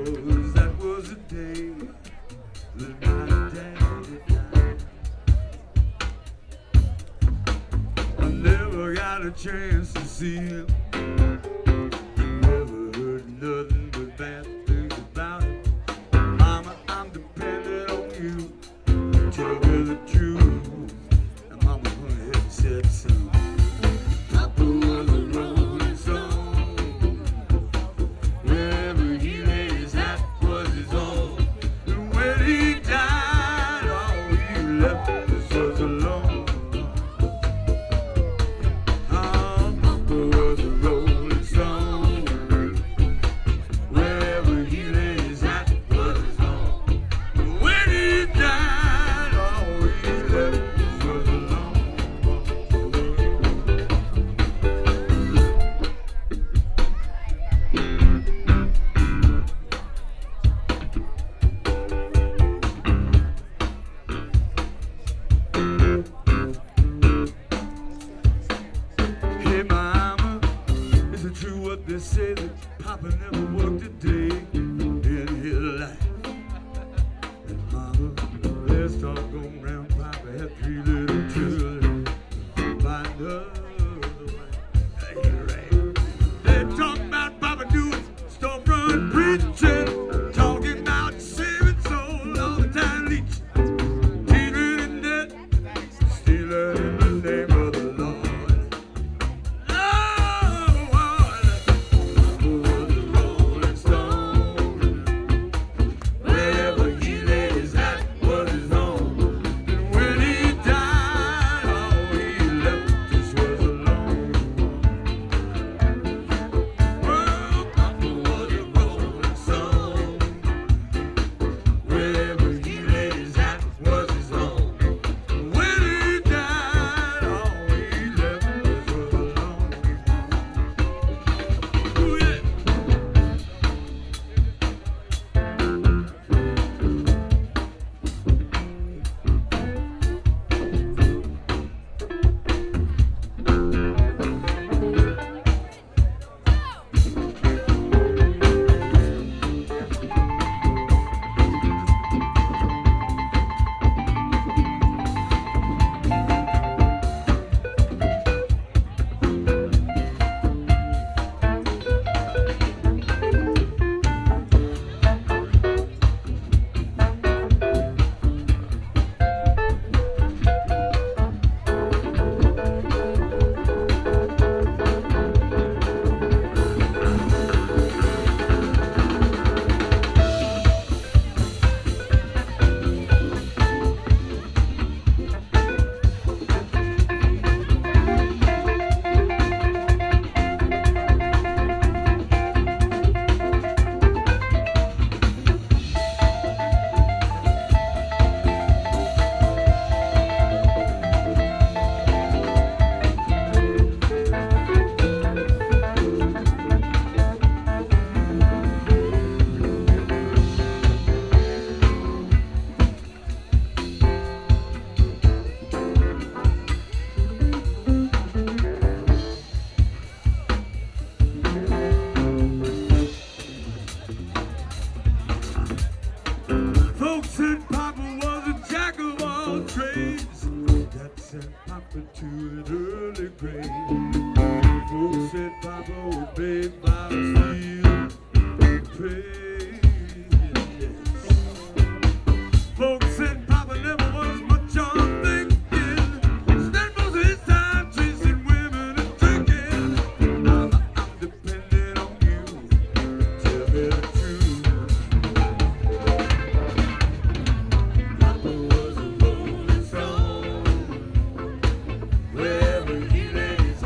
'cause that was the day that my daddy died. I never got a chance to see him. Never heard nothing but bad things about him. Mama, I'm dependent on you. Tell me the truth. And Mama went ahead and said so. Papa was a rolling stone. Wherever he laid his hat was his own. And when he died, all he left us was alone. Oh, Papa was a rolling stone. Wherever he laid his hat was his own. And when he died, all he left us was alone. Hey mama, is it true what they say that Papa never worked a day in his life? And mama, there's talk going round Papa had 3 little children. By another wife. You're right. They talk about Papa doing storefront preaching, talking about saving souls all the time, leeching, teaching in debt, stealing in the name of the Lord. Oh, Papa was a rolling stone. Wherever he laid his hat was his own. And when he died, all he left us was alone. Oh, Papa was a rolling stone. Wherever he laid his hat was his own. When he died, all he left us was alone. Ooh, yeah. Folks said Papa was a jack of all trades. That sent Papa to an early grave. Folks said Papa was made by steel. Praise, yes. Folks said Papa never was much on thinking. Spent most of his time chasing women and drinking. Mama, I'm dependent on you. Tell me the truth. Papa was a rolling stone. Wherever he laid his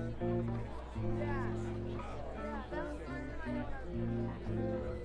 Yeah. Yeah.